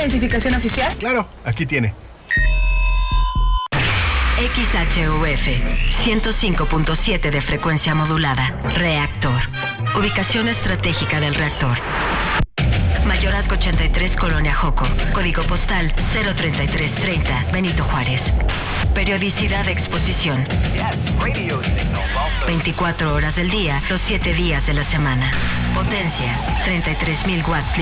identificación oficial? Claro, aquí tiene. XHUF 105.7 de frecuencia modulada. Reactor. Ubicación estratégica del reactor. Mayorazgo 83, Colonia Joco. Código postal 03330, Benito Juárez. Periodicidad de exposición. 24 horas del día, los 7 días de la semana. Potencia 33,000 watts